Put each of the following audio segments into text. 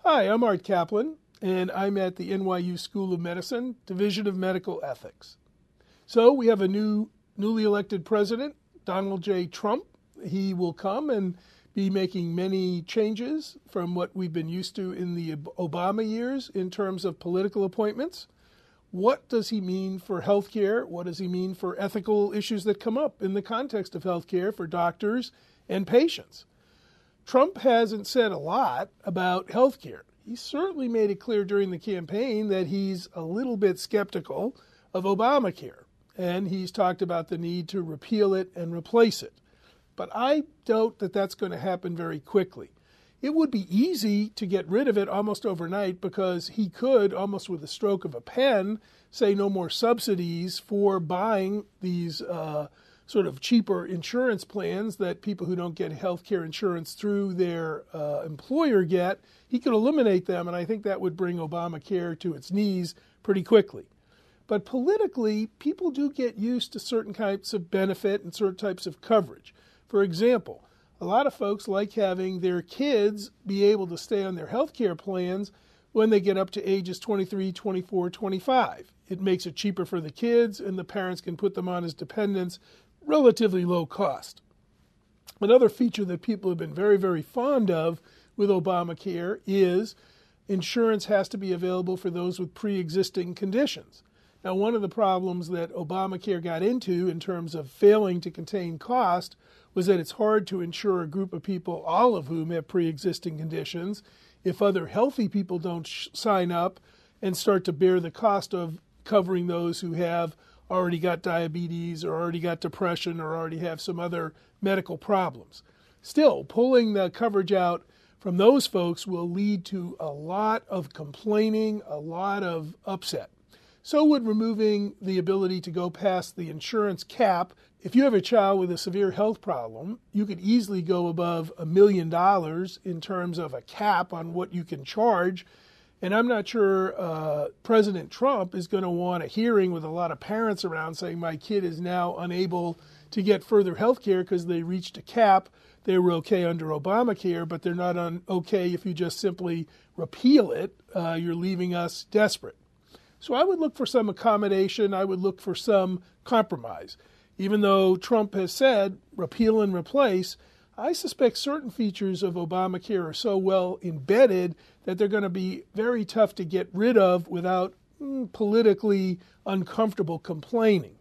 Hi, I'm Art Kaplan, and I'm at the NYU School of Medicine, Division of Medical Ethics. So we have a newly elected president, Donald J. Trump. He will come and be making many changes from what we've been used to in the Obama years in terms of political appointments. What does he mean for healthcare? What does he mean for ethical issues that come up in the context of healthcare for doctors and patients? Trump hasn't said a lot about healthcare. He certainly made it clear during the campaign that he's a little bit skeptical of Obamacare, and he's talked about the need to repeal it and replace it. But I doubt that that's going to happen very quickly. It would be easy to get rid of it almost overnight because he could, almost with a stroke of a pen, say no more subsidies for buying these sort of cheaper insurance plans that people who don't get health care insurance through their employer get. He could eliminate them, and I think that would bring Obamacare to its knees pretty quickly. But politically, people do get used to certain types of benefit and certain types of coverage. For example, a lot of folks like having their kids be able to stay on their health care plans when they get up to ages 23, 24, 25. It makes it cheaper for the kids, and the parents can put them on as dependents, relatively low cost. Another feature that people have been very, very fond of with Obamacare is insurance has to be available for those with pre-existing conditions. Now, one of the problems that Obamacare got into in terms of failing to contain cost was that it's hard to insure a group of people, all of whom have pre-existing conditions, if other healthy people don't sign up and start to bear the cost of covering those who have already got diabetes or already got depression or already have some other medical problems. Still, pulling the coverage out from those folks will lead to a lot of complaining, a lot of upset. So would removing the ability to go past the insurance cap. If you have a child with a severe health problem, you could easily go above $1 million in terms of a cap on what you can charge. And I'm not sure President Trump is going to want a hearing with a lot of parents around saying my kid is now unable to get further health care because they reached a cap. They were okay under Obamacare, but they're not okay if you just simply repeal it. You're leaving us desperate. So I would look for some accommodation. I would look for some compromise. Even though Trump has said repeal and replace, I suspect certain features of Obamacare are so well embedded that they're going to be very tough to get rid of without politically uncomfortable complaining.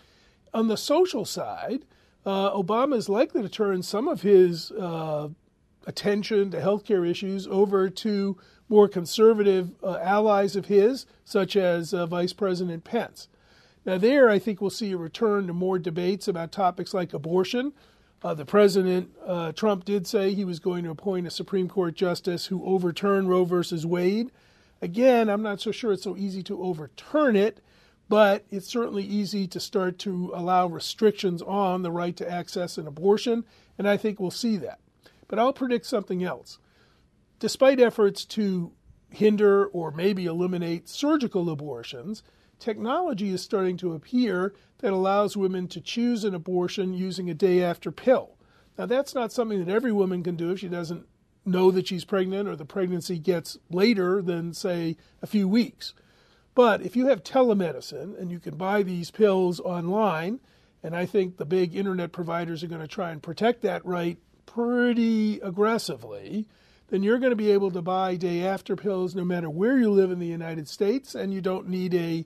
On the social side, Obama is likely to turn some of his attention to healthcare issues over to more conservative allies of his, such as Vice President Pence. Now there, I think we'll see a return to more debates about topics like abortion. The President, Trump, did say he was going to appoint a Supreme Court justice who overturned Roe versus Wade. Again, I'm not so sure it's so easy to overturn it, but it's certainly easy to start to allow restrictions on the right to access an abortion, and I think we'll see that. But I'll predict something else. Despite efforts to hinder or maybe eliminate surgical abortions, technology is starting to appear that allows women to choose an abortion using a day-after pill. Now, that's not something that every woman can do if she doesn't know that she's pregnant or the pregnancy gets later than, say, a few weeks. But if you have telemedicine and you can buy these pills online, and I think the big internet providers are going to try and protect that right pretty aggressively, then you're going to be able to buy day-after pills no matter where you live in the United States, and you don't need a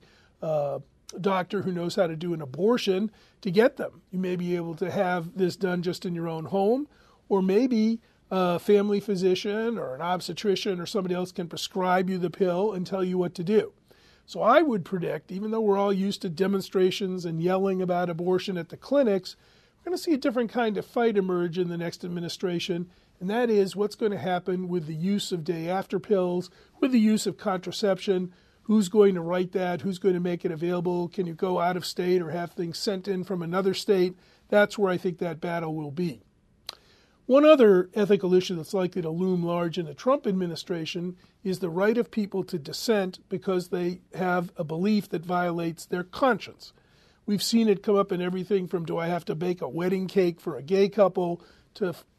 doctor who knows how to do an abortion to get them. You may be able to have this done just in your own home, or maybe a family physician or an obstetrician or somebody else can prescribe you the pill and tell you what to do. So I would predict, even though we're all used to demonstrations and yelling about abortion at the clinics, we're going to see a different kind of fight emerge in the next administration, and that is what's going to happen with the use of day-after pills, with the use of contraception. Who's going to write that? Who's going to make it available? Can you go out of state or have things sent in from another state? That's where I think that battle will be. One other ethical issue that's likely to loom large in the Trump administration is the right of people to dissent because they have a belief that violates their conscience. We've seen it come up in everything from do I have to bake a wedding cake for a gay couple to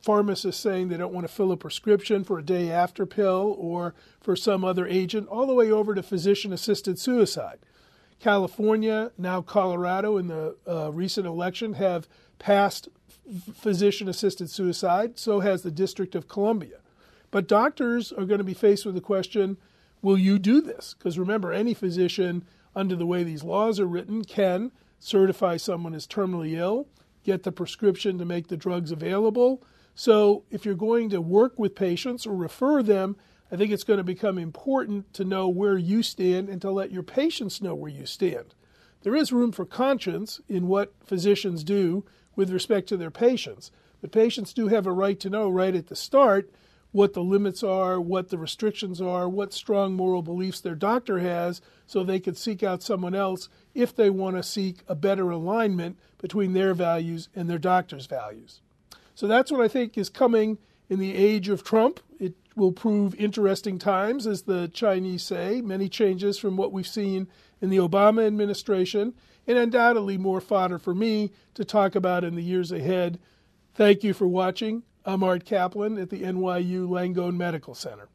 pharmacists saying they don't want to fill a prescription for a day after pill or for some other agent, all the way over to physician-assisted suicide. California, now Colorado in the recent election, have passed physician-assisted suicide. So has the District of Columbia. But doctors are going to be faced with the question, will you do this? Because remember, any physician, under the way these laws are written, can certify someone as terminally ill, get the prescription to make the drugs available. So if you're going to work with patients or refer them, I think it's going to become important to know where you stand and to let your patients know where you stand. There is room for conscience in what physicians do with respect to their patients, but patients do have a right to know right at the start what the limits are, what the restrictions are, what strong moral beliefs their doctor has, so they could seek out someone else if they want to seek a better alignment between their values and their doctor's values. So that's what I think is coming in the age of Trump. It will prove interesting times, as the Chinese say, many changes from what we've seen in the Obama administration, and undoubtedly more fodder for me to talk about in the years ahead. Thank you for watching. I'm Art Kaplan at the NYU Langone Medical Center.